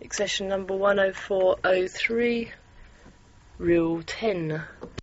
Accession number 10403, reel 10.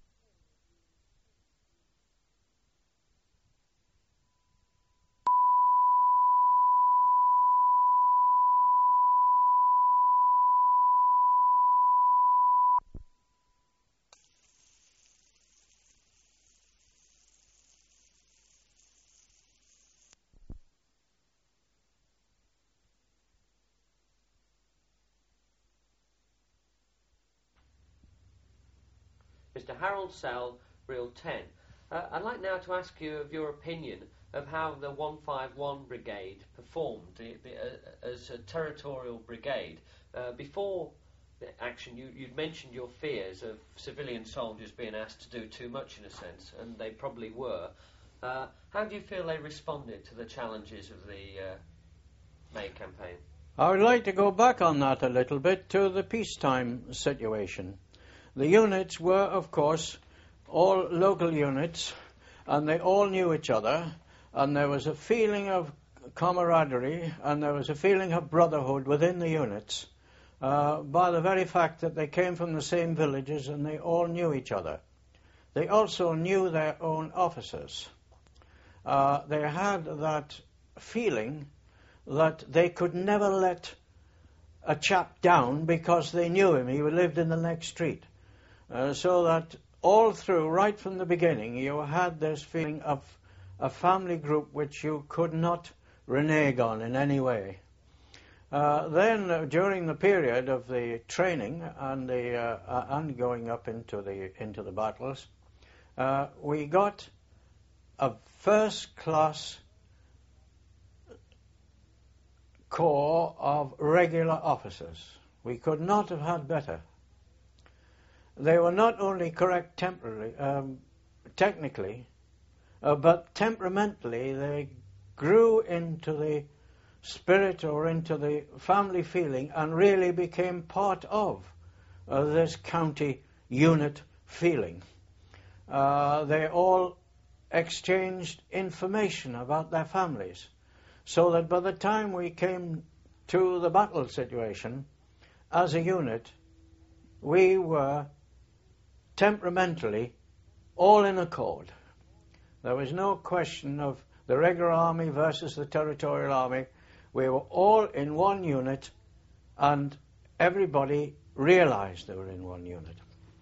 Mr. Harold Sell, Reel 10. I'd like now to ask you of your opinion of how the 151 Brigade performed as a territorial brigade. Before the action, you'd mentioned your fears of civilian soldiers being asked to do too much in a sense, and they probably were. How do you feel they responded to the challenges of the May campaign? I would like to go back on that a little bit to the peacetime situation. The units were, of course, all local units, and they all knew each other, and there was a feeling of camaraderie, and there was a feeling of brotherhood within the units by the very fact that they came from the same villages and they all knew each other. They also knew their own officers. They had that feeling that they could never let a chap down because they knew him. He lived in the next street. So that all through, right from the beginning, you had this feeling of a family group which you could not renege on in any way. Then, during the period of the training and going up into the battles, we got a first-class corps of regular officers. We could not have had better. They were not only correct technically, but temperamentally they grew into the spirit or into the family feeling and really became part of this county unit feeling. They all exchanged information about their families, so that by the time we came to the battle situation, as a unit, we were temperamentally all in accord. There was no question of the regular army versus the territorial army. We were all in one unit, and everybody realized they were in one unit.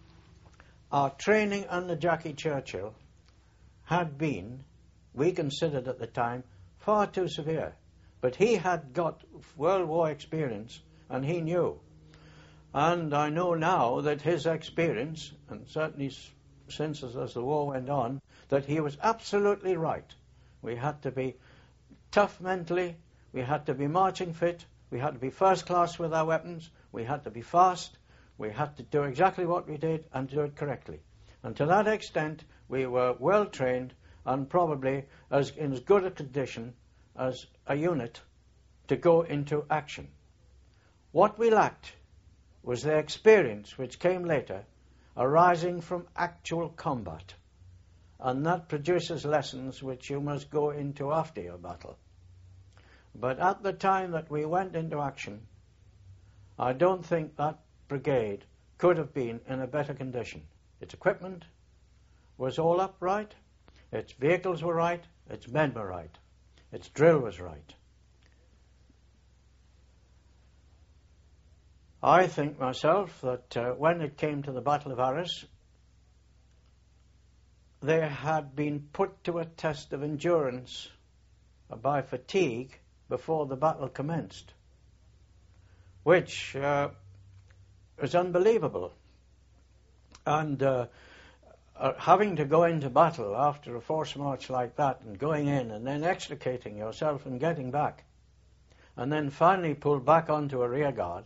Our training under Jackie Churchill had been, we considered at the time, far too severe. But he had got World War experience, and he knew. And I know now that his experience, and certainly since as the war went on, that he was absolutely right. We had to be tough mentally, we had to be marching fit, we had to be first class with our weapons, we had to be fast, we had to do exactly what we did and do it correctly. And to that extent, we were well trained and probably in as good a condition as a unit to go into action. What we lacked was the experience which came later arising from actual combat, and that produces lessons which you must go into after your battle. But at the time that we went into action, I don't think that brigade could have been in a better condition. Its equipment was all upright, its vehicles were right, its men were right, its drill was right. I think myself that when it came to the Battle of Arras, they had been put to a test of endurance by fatigue before the battle commenced, which was unbelievable. And having to go into battle after a forced march like that, and going in and then extricating yourself and getting back, and then finally pulled back onto a rear guard,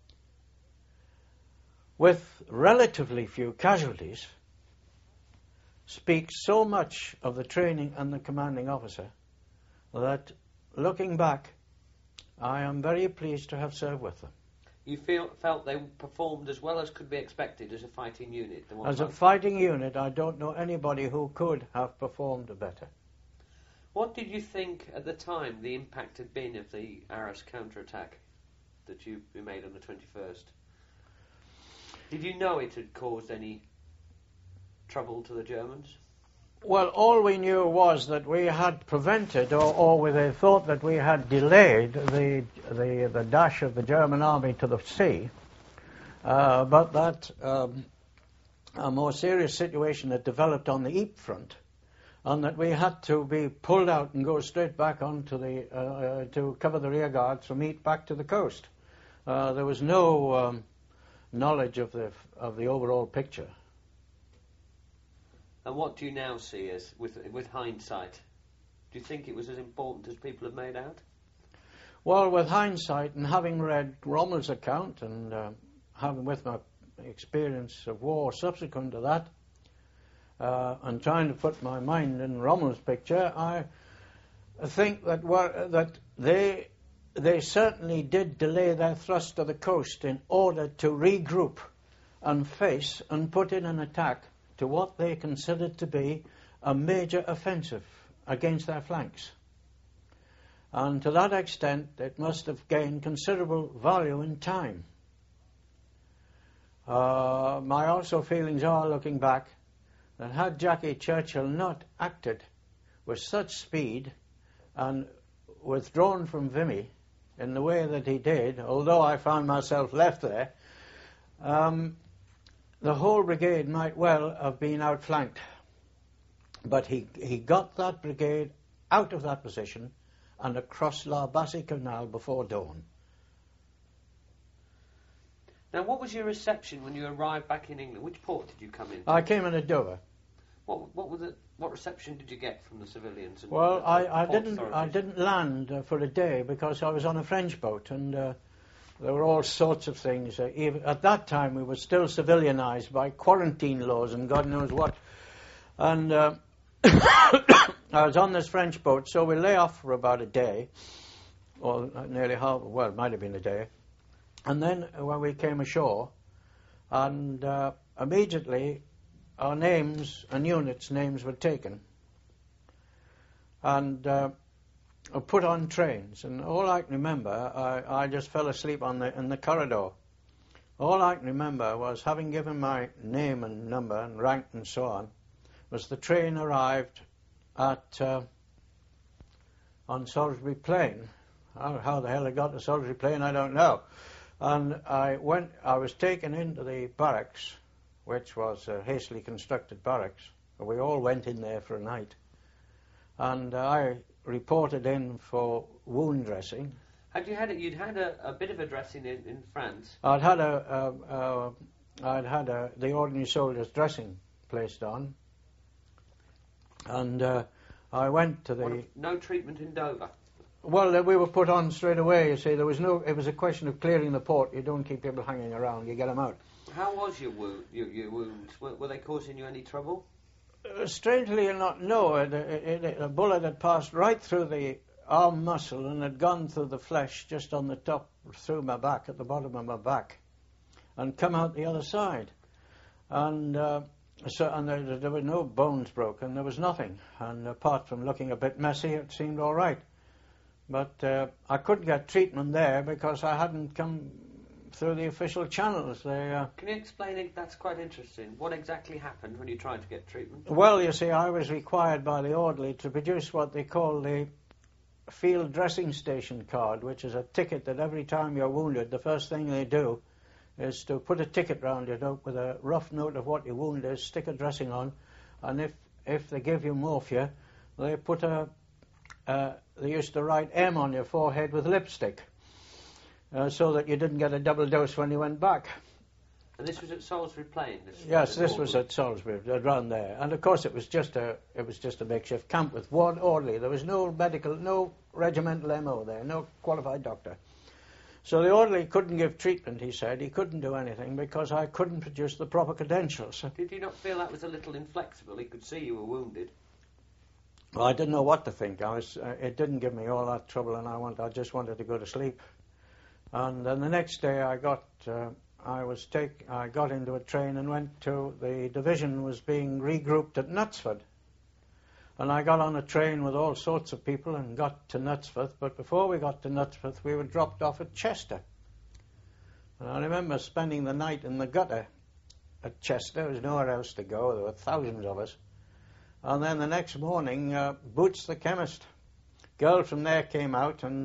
with relatively few casualties, speaks so much of the training and the commanding officer that, looking back, I am very pleased to have served with them. You felt they performed as well as could be expected as a fighting unit? As a fighting unit, I don't know anybody who could have performed better. What did you think at the time the impact had been of the Arras counterattack? that you made on the 21st? Did you know it had caused any trouble to the Germans? Well, all we knew was that we had prevented, or they thought that we had delayed the dash of the German army to the sea, but that a more serious situation had developed on the Ypres front, and that we had to be pulled out and go straight back onto the to cover the rear guards from Ypres back to the coast. There was no knowledge of the overall picture. And what do you now see as, with hindsight? Do you think it was as important as people have made out? Well, with hindsight and having read Rommel's account and having with my experience of war subsequent to that, and trying to put my mind in Rommel's picture, I think that they certainly did delay their thrust to the coast in order to regroup and face and put in an attack to what they considered to be a major offensive against their flanks. And to that extent, it must have gained considerable value in time. My also feelings are, looking back, that had Jackie Churchill not acted with such speed and withdrawn from Vimy in the way that he did, although I found myself left there, the whole brigade might well have been outflanked. But he got that brigade out of that position and across La Bassée Canal before dawn. Now, what was your reception when you arrived back in England? Which port did you come in? I came in at Dover. What reception did you get from the civilians? And well, I authorities? didn't land for a day because I was on a French boat, and there were all sorts of things. Even at that time, we were still civilianized by quarantine laws and God knows what. And I was on this French boat, so we lay off for about a day, or nearly half. Well, it might have been a day. And then when we came ashore, and immediately our names and units' names were taken and put on trains. And all I can remember, I just fell asleep in the corridor. All I can remember was, having given my name and number and rank and so on, was the train arrived at on Salisbury Plain. How the hell it got to Salisbury Plain, I don't know. And I was taken into the barracks, which was a hastily constructed barracks. We all went in there for a night. And I reported in for wound dressing. You'd had a bit of a dressing in France? I'd had the ordinary soldier's dressing placed on. And I went to the... No treatment in Dover? Well, we were put on straight away, you see. It was a question of clearing the port. You don't keep people hanging around, you get them out. How was your wounds? Were they causing you any trouble? Strangely enough, no. A bullet had passed right through the arm muscle and had gone through the flesh just on the top, through my back, at the bottom of my back, and come out the other side. And there were no bones broken. There was nothing. And apart from looking a bit messy, it seemed all right. But I couldn't get treatment there because I hadn't come through the official channels. Can you explain it? That's quite interesting. What exactly happened when you tried to get treatment? Well, you see, I was required by the orderly to produce what they call the field dressing station card, which is a ticket that every time you're wounded, the first thing they do is to put a ticket round your note with a rough note of what your wound is, stick a dressing on, and if they give you morphia, they put they used to write M on your forehead with lipstick, so that you didn't get a double dose when you went back. And this was at Salisbury Plain? Yes, this was at Salisbury, around there. And of course it was just a makeshift camp with one orderly. There was no regimental MO there, no qualified doctor. So the orderly couldn't give treatment, he said. He couldn't do anything because I couldn't produce the proper credentials. Did you not feel that was a little inflexible? He could see you were wounded. Well, I didn't know what to think. It didn't give me all that trouble, and I just wanted to go to sleep. And then the next day I got into a train and went to the division was being regrouped at Knutsford. And I got on a train with all sorts of people and got to Knutsford. But before we got to Knutsford, we were dropped off at Chester. And I remember spending the night in the gutter at Chester. There was nowhere else to go. There were thousands of us. And then the next morning, Boots the chemist, girl from there came out, and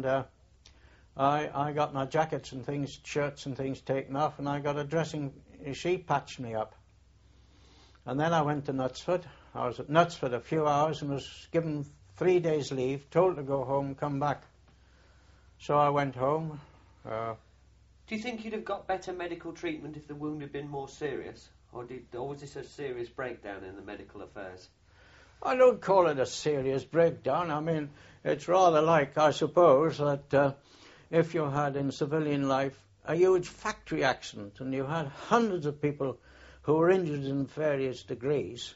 I got my jackets and things, shirts and things taken off, and I got a dressing. She patched me up. And then I went to Knutsford. I was at Knutsford a few hours and was given 3 days leave, told to go home, come back. So I went home. Do you think you'd have got better medical treatment if the wound had been more serious? Or was this a serious breakdown in the medical affairs? I don't call it a serious breakdown. I mean, it's rather like, I suppose, that if you had in civilian life a huge factory accident and you had hundreds of people who were injured in various degrees,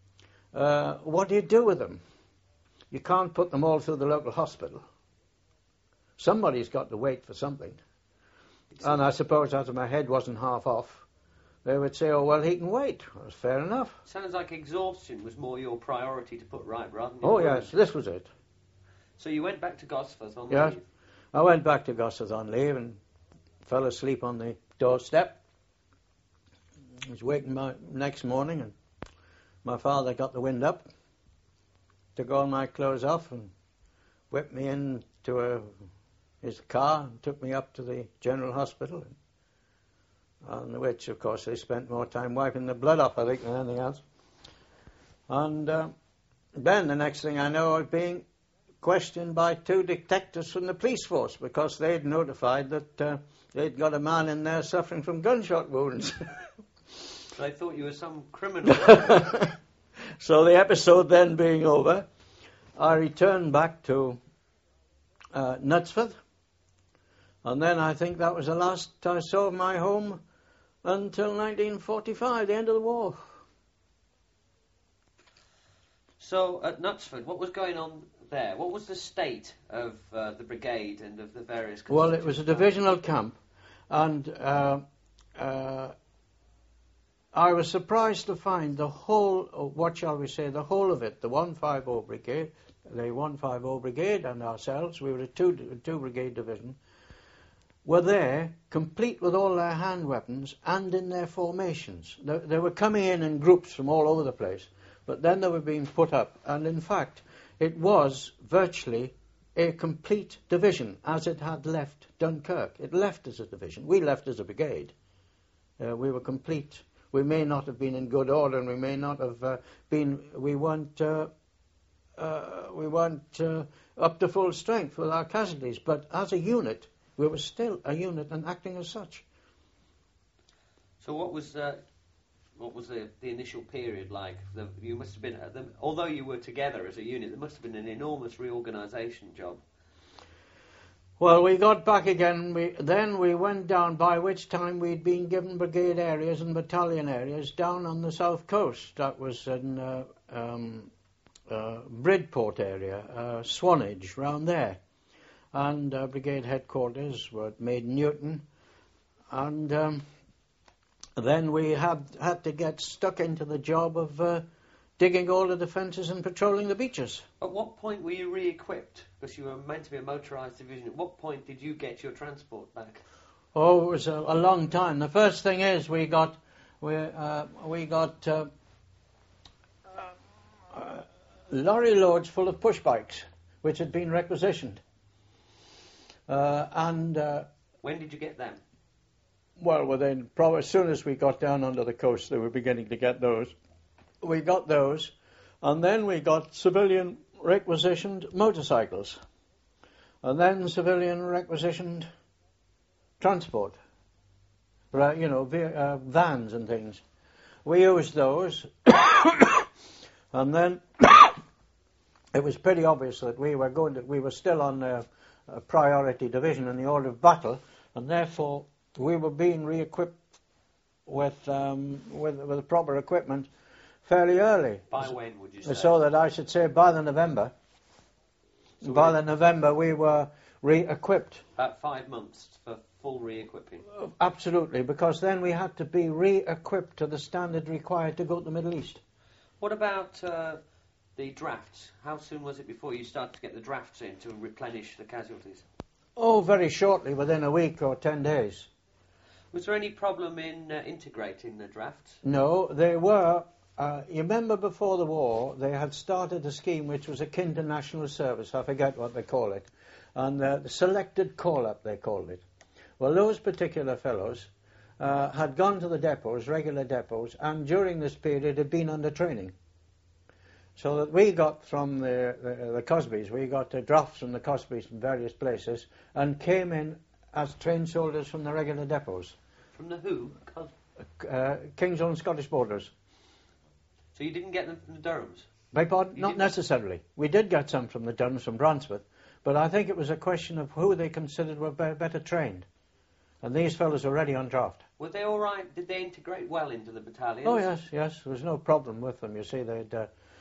what do you do with them? You can't put them all through the local hospital. Somebody's got to wait for something. And I suppose as my head wasn't half off, they would say, oh, well, he can wait. Well, that's fair enough. Sounds like exhaustion was more your priority to put right rather than... Oh, yes, this was it. So you went back to Gosforth on Yes, leave? I went back to Gosforth on leave and fell asleep on the doorstep. I was waking next morning, and my father got the wind up, took all my clothes off and whipped me into his car and took me up to the General Hospital, on which, of course, they spent more time wiping the blood off, I think, than anything else. And then the next thing I know, I was being questioned by 2 detectives from the police force because they'd notified that they'd got a man in there suffering from gunshot wounds. They thought you were some criminal. So the episode then being over, I returned back to Knutsford, and then I think that was the last I saw of my home until 1945, the end of the war. So at Knutsford, what was going on there? What was the state of the brigade and of the various... Well, it was a divisional camp, and I was surprised to find the whole, what shall we say, the whole of it, the 150 Brigade, the 150 Brigade and ourselves, we were a two brigade division, were there, complete with all their hand weapons and in their formations. They were coming in groups from all over the place, but then they were being put up, and in fact, it was virtually a complete division, as it had left Dunkirk. It left as a division. We left as a brigade. We were complete. We may not have been in good order, and we may not have we weren't up to full strength with our casualties, but as a unit, we were still a unit and acting as such. So what was the initial period like? You must have been, although you were together as a unit, there must have been an enormous reorganisation job. Well, we got back again. Then we went down, by which time we'd been given brigade areas and battalion areas down on the south coast. That was in Bridport area, Swanage, round there. And brigade headquarters were at Maiden Newton. And then we had to get stuck into the job of digging all the defences and patrolling the beaches. At what point were you re-equipped? Because you were meant to be a motorised division. At what point did you get your transport back? Oh, it was a long time. The first thing is we got lorry loads full of push bikes, which had been requisitioned. When did you get them? Well, within probably as soon as we got down onto the coast, they were beginning to get those. We got those, and then we got civilian requisitioned motorcycles, and then civilian requisitioned transport, vans and things. We used those, and then it was pretty obvious that we were still on a priority division in the order of battle, and therefore we were being re-equipped with proper equipment fairly early. By when would you say? So that I should say by the November. So by the November we were re-equipped. About 5 months for full re-equipping. Absolutely, because then we had to be re-equipped to the standard required to go to the Middle East. What about the drafts? How soon was it before you started to get the drafts in to replenish the casualties? Oh, very shortly, within a week or 10 days. Was there any problem in integrating the drafts? No, they were. You remember before the war, they had started a scheme which was akin to national service. I forget what they call it. And the selected call-up, they called it. Well, those particular fellows had gone to the depots, regular depots, and during this period had been under training. So that we got from the Cosbys, we got drafts from the Cosbys from various places, and came in as trained soldiers from the regular depots. From the who? King's Own Scottish Borders. So you didn't get them from the Durhams? Beg pardon? Not necessarily. We did get some from the Durhams, from Bransford, but I think it was a question of who they considered were better trained. And these fellows were already on draft. Were they all right? Did they integrate well into the battalions? Oh, yes. There was no problem with them. You see, they'd...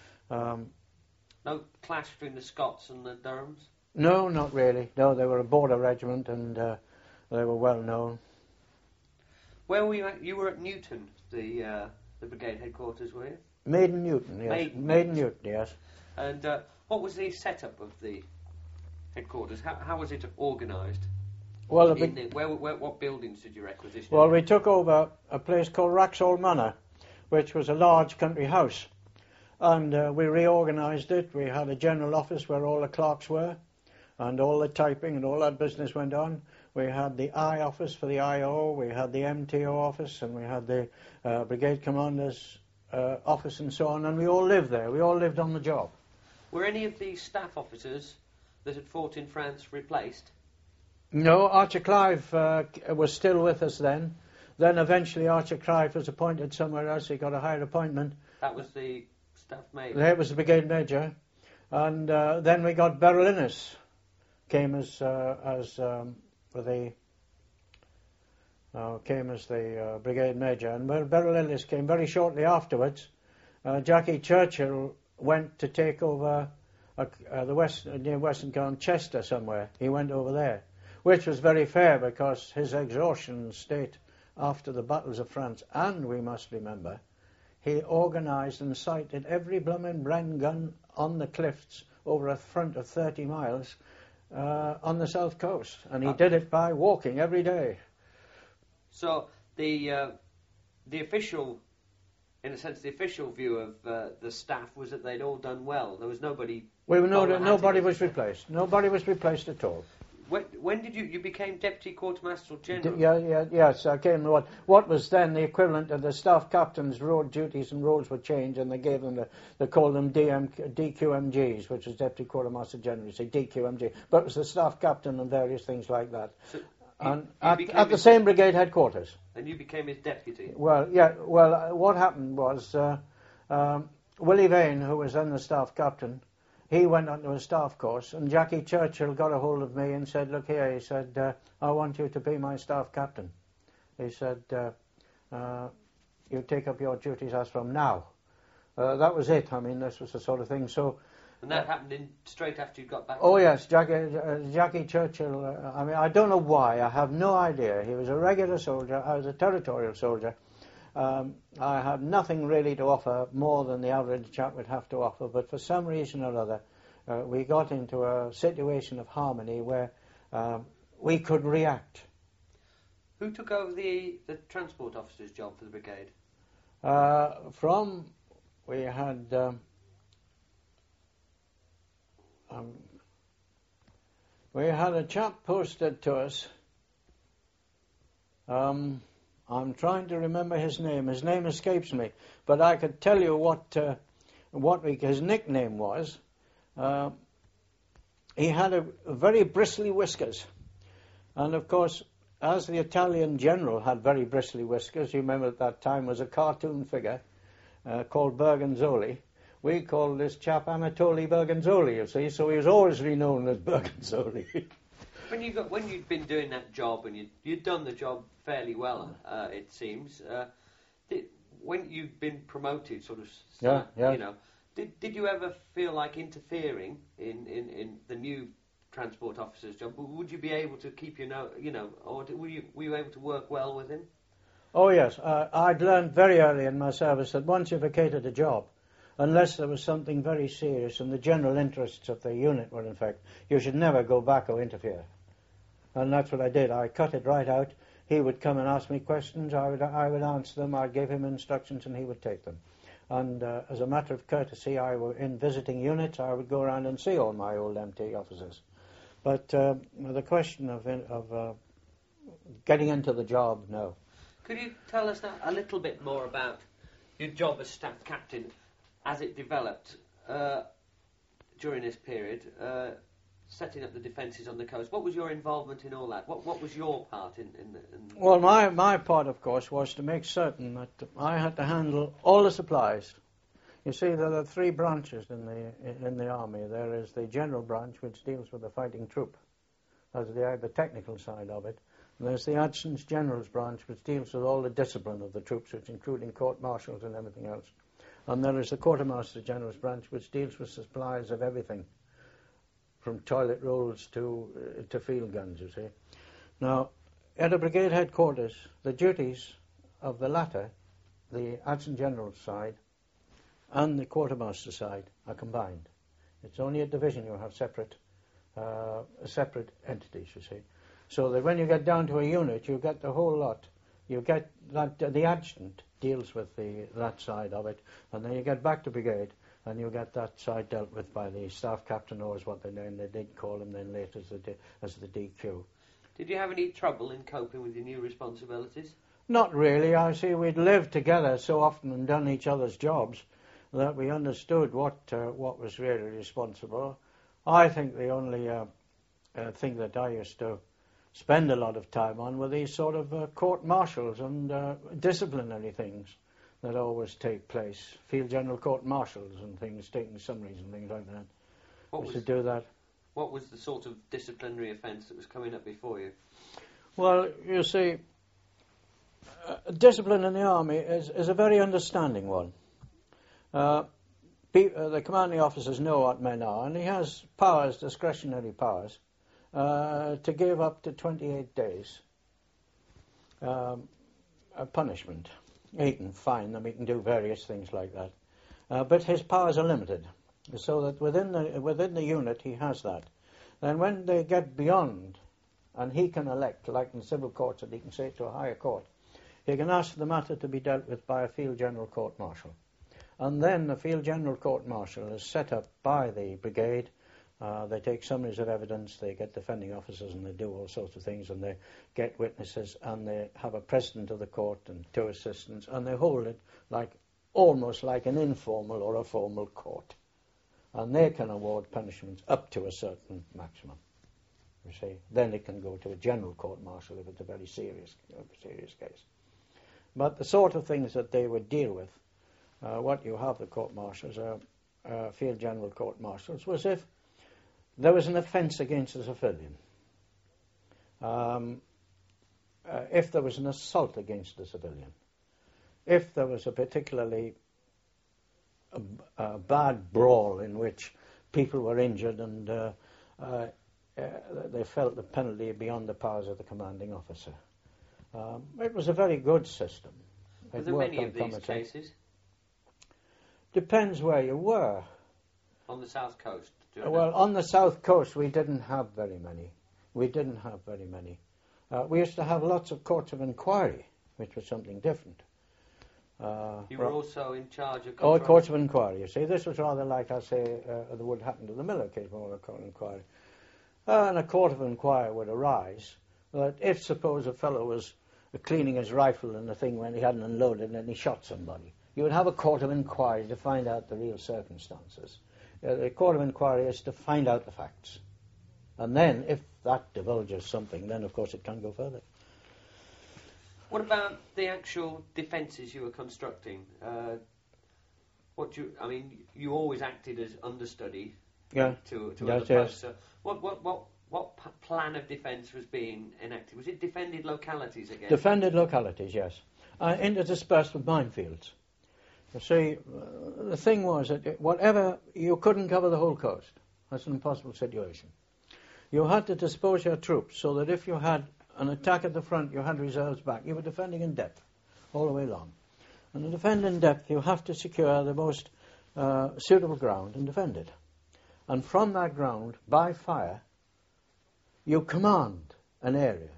no clash between the Scots and the Durhams? No, not really. No, they were a border regiment and they were well known. Where were you at? You were at Newton, the brigade headquarters, were you? Maiden Newton, yes. Maiden Newton, yes. And what was the setup of the headquarters? How was it organised? Well, what buildings did you requisition? Well, we took over a place called Wraxall Manor, which was a large country house. And we reorganised it. We had a general office where all the clerks were, and all the typing and all that business went on. We had the I office for the IO, we had the MTO office, and we had the brigade commander's office and so on, and we all lived there. We all lived on the job. Were any of the staff officers that had fought in France replaced? No, Archer Clive was still with us then. Then eventually Archer Clive was appointed somewhere else. He got a higher appointment. That was the staff major? That was the brigade major. And then we got Beryl Innes, came as the brigade major. And Beryl Innes came very shortly afterwards. Jackie Churchill went to take over near Western Chester somewhere. He went over there, which was very fair because his exhaustion state after the battles of France, and we must remember, he organised and sighted every blooming Bren gun on the cliffs over a front of 30 miles on the south coast, and he did it by walking every day. So the official, in a sense, the official view of the staff was that they'd all done well. There was nobody. Nobody was replaced. Nobody was replaced at all. When did you became Deputy Quartermaster General? Yes, I came. What was then the equivalent of the staff captain's road duties and roles were changed, and they gave them they called them DQMGs, which was Deputy Quartermaster General. You say DQMG, but it was the staff captain and various things like that. So at the same brigade headquarters. And you became his deputy. Well, what happened was Willie Vane, who was then the staff captain, he went on to a staff course, and Jackie Churchill got a hold of me and said, "Look here," he said, "I want you to be my staff captain." He said, "You take up your duties as from now." That was it. I mean, this was the sort of thing. So. And that happened straight after you got back? Oh, yes, Jackie Churchill, I mean, I don't know why, I have no idea. He was a regular soldier, I was a territorial soldier. I had nothing really to offer more than the average chap would have to offer, but for some reason or other, we got into a situation of harmony where we could react. Who took over the transport officer's job for the brigade? We had a chap posted to us. I'm trying to remember his name. His name escapes me, but I could tell you what his nickname was. He had a very bristly whiskers, and of course, as the Italian general had very bristly whiskers, you remember at that time was a cartoon figure called Bergonzoli. We called this chap Anatoli Bergonzoli, you see, so he was always known as Bergonzoli. When you'd been doing that job and you'd done the job fairly well, it seems. When you'd been promoted, sort of, you know, did you ever feel like interfering in the new transport officer's job? Would you be able to keep or were you able to work well with him? Oh yes, I'd learned very early in my service that once you vacated a job, unless there was something very serious and the general interests of the unit were in fact, you should never go back or interfere. And that's what I did. I cut it right out. he would come and ask me questions, I would answer them, I'd give him instructions and he would take them. And as a matter of courtesy, in visiting units, I would go around and see all my old MT officers. But the question of getting into the job, no. Could you tell us a little bit more about your job as staff captain as it developed during this period, setting up the defences on the coast? What was your involvement in all that? What was your part in Well, my part, of course, was to make certain that I had to handle all the supplies. You see, there are three branches in the army. There is the general branch, which deals with the fighting troop. That's the technical side of it. And there's the Adjutant General's branch, which deals with all the discipline of the troops, which including court-martials and everything else. And there is the Quartermaster General's branch, which deals with supplies of everything, from toilet rolls to field guns, you see. Now, at a brigade headquarters, the duties of the latter, the Adjutant General's side and the Quartermaster side, are combined. It's only a division you have separate entities, you see. So that when you get down to a unit, you get the whole lot. You get that the adjutant deals with that side of it, and then you get back to brigade, and you get that side dealt with by the staff captain, or as what they did call him then later as the DQ. Did you have any trouble in coping with your new responsibilities? Not really. I see we'd lived together so often and done each other's jobs that we understood what was really responsible. I think the only thing that I used to spend a lot of time on were these sort of court-martials and disciplinary things that always take place. Field General court-martials and things, taking summaries and things like that. We should do that. What was the sort of disciplinary offence that was coming up before you? Well, you see, discipline in the army is a very understanding one. The commanding officers know what men are, and he has powers, discretionary powers, to give up to 28 days a punishment. He can fine them, he can do various things like that. But his powers are limited, so that within the unit he has that. Then when they get beyond, and he can elect, like in civil courts, that he can say to a higher court, he can ask for the matter to be dealt with by a Field General Court-Martial. And then the Field General Court-Martial is set up by the brigade. They take summaries of evidence, they get defending officers, and they do all sorts of things, and they get witnesses, and they have a president of the court and two assistants, and they hold it almost like an informal or a formal court. And they can award punishments up to a certain maximum, you see. Then it can go to a general court-martial if it's a very serious case. But the sort of things that they would deal with, what you have the court-martials, Field General court-martials, was if there was an offence against a civilian, if there was an assault against a civilian, if there was a particularly bad brawl in which people were injured and they felt the penalty beyond the powers of the commanding officer. It was a very good system. Were there many of these cases? Depends where you were. On the south coast? Well, on the south coast we didn't have very many. We used to have lots of courts of inquiry, which was something different. You were also in charge of... courts of inquiry, you see. This was rather like, I say, the would happen to the Miller case, more a court of inquiry. And a court of inquiry would arise that if, suppose, a fellow was cleaning his rifle and the thing when he hadn't unloaded and he shot somebody, you would have a court of inquiry to find out the real circumstances. The court of inquiry is to find out the facts. And then, if that divulges something, then, of course, it can go further. What about the actual defences you were constructing? You always acted as understudy to other posts. What plan of defence was being enacted? Was it defended localities again? Defended localities, yes. Interspersed with minefields. You see, the thing was that whatever, you couldn't cover the whole coast. That's an impossible situation. You had to dispose your troops so that if you had an attack at the front, you had reserves back. You were defending in depth all the way along. And to defend in depth, you have to secure the most suitable ground and defend it. And from that ground, by fire, you command an area.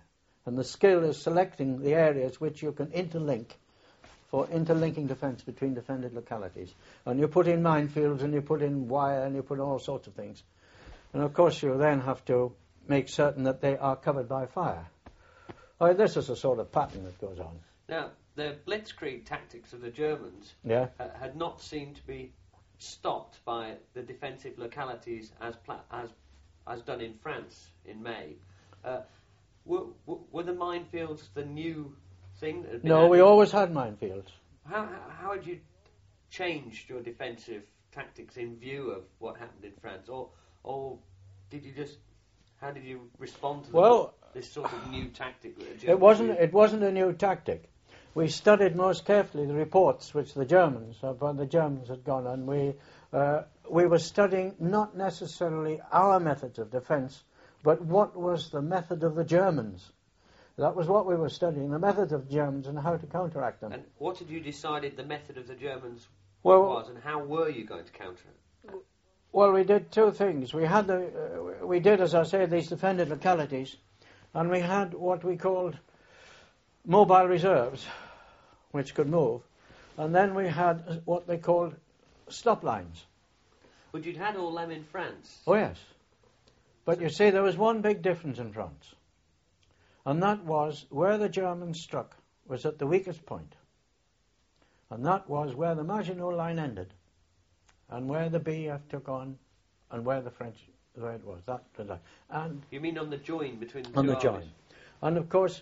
And the skill is selecting the areas which you can interlink for interlinking defence between defended localities. And you put in minefields and you put in wire and you put in all sorts of things. And of course you then have to make certain that they are covered by fire. This is a sort of pattern that goes on. Now, the blitzkrieg tactics of the Germans had not seemed to be stopped by the defensive localities as done in France in May. Were the minefields the new thing that had been No, added? we always had minefields. How had you changed your defensive tactics in view of what happened in France, or did you just? How did you respond to this sort of new tactic? That the Germans used? It wasn't a new tactic. We studied most carefully the reports which the Germans had gone on. We were studying not necessarily our methods of defence, but what was the method of the Germans. That was what we were studying, the method of the Germans and how to counteract them. And what had you decided the method of the Germans was, and how were you going to counter it? Well, we did two things. We did, as I say, these defended localities, and we had what we called mobile reserves, which could move, and then we had what they called stop lines. But you'd had all them in France. Oh, yes. But you see, there was one big difference in France, and that was where the Germans struck was at the weakest point, and that was where the Maginot Line ended, and where the BEF took on, and where the French, where it was. And you mean on the join between the two on the armies? join. And of course,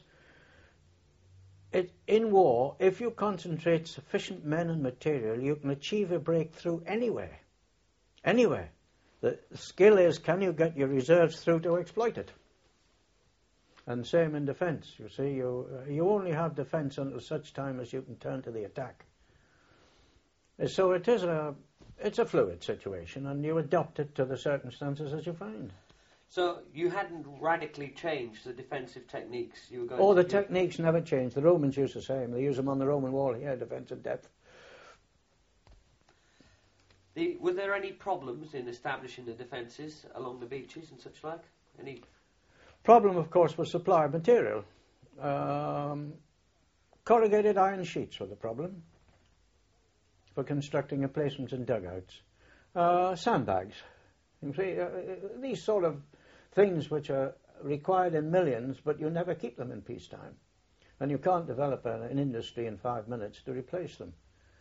in war, if you concentrate sufficient men and material, you can achieve a breakthrough anywhere. Anywhere. The skill is, can you get your reserves through to exploit it? And same in defence. You see, you only have defence until such time as you can turn to the attack. So it's a fluid situation, and you adopt it to the circumstances as you find. So you hadn't radically changed the defensive techniques you were going Oh, to the techniques never changed. The Romans used the same. They use them on the Roman wall here, defensive depth. Were there any problems in establishing the defences along the beaches and such like? Any? Problem, of course, was supply of material. Corrugated iron sheets were the problem for constructing emplacements and dugouts. Sandbags. You see, these sort of things which are required in millions, but you never keep them in peacetime. And you can't develop an industry in 5 minutes to replace them.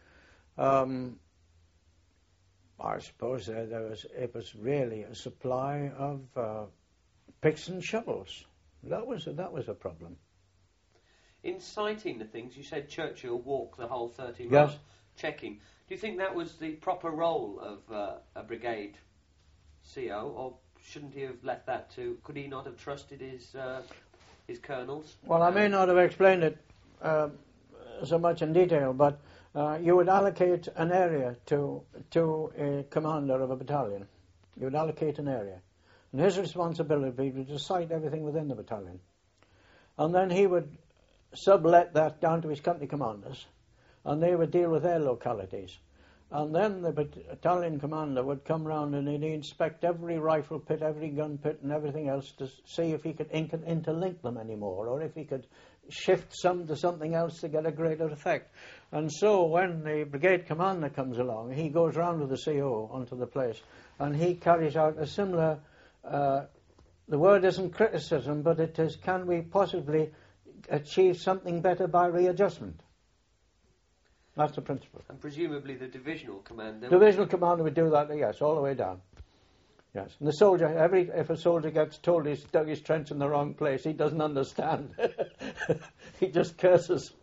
I suppose it was really a supply of picks and shovels. That was a problem. In citing the things, you said Churchill walked the whole 30 miles, Yes. checking. Do you think that was the proper role of a brigade CO, or shouldn't he have left that to? Could he not have trusted his colonels? Well, I may not have explained it so much in detail, but you would allocate an area to a commander of a battalion. You would allocate an area. And his responsibility was to sight everything within the battalion. And then he would sublet that down to his company commanders, and they would deal with their localities. And then the battalion commander would come round and he'd inspect every rifle pit, every gun pit and everything else to see if he could interlink them anymore, or if he could shift some to something else to get a greater effect. And so when the brigade commander comes along, he goes round with the CO onto the place, and he carries out a similar, the word isn't criticism, but it is, can we possibly achieve something better by readjustment? That's the principle. And presumably the divisional commander... Divisional commander would do that, yes, all the way down. Yes, and the soldier, if a soldier gets told he's dug his trench in the wrong place, he doesn't understand. He just curses.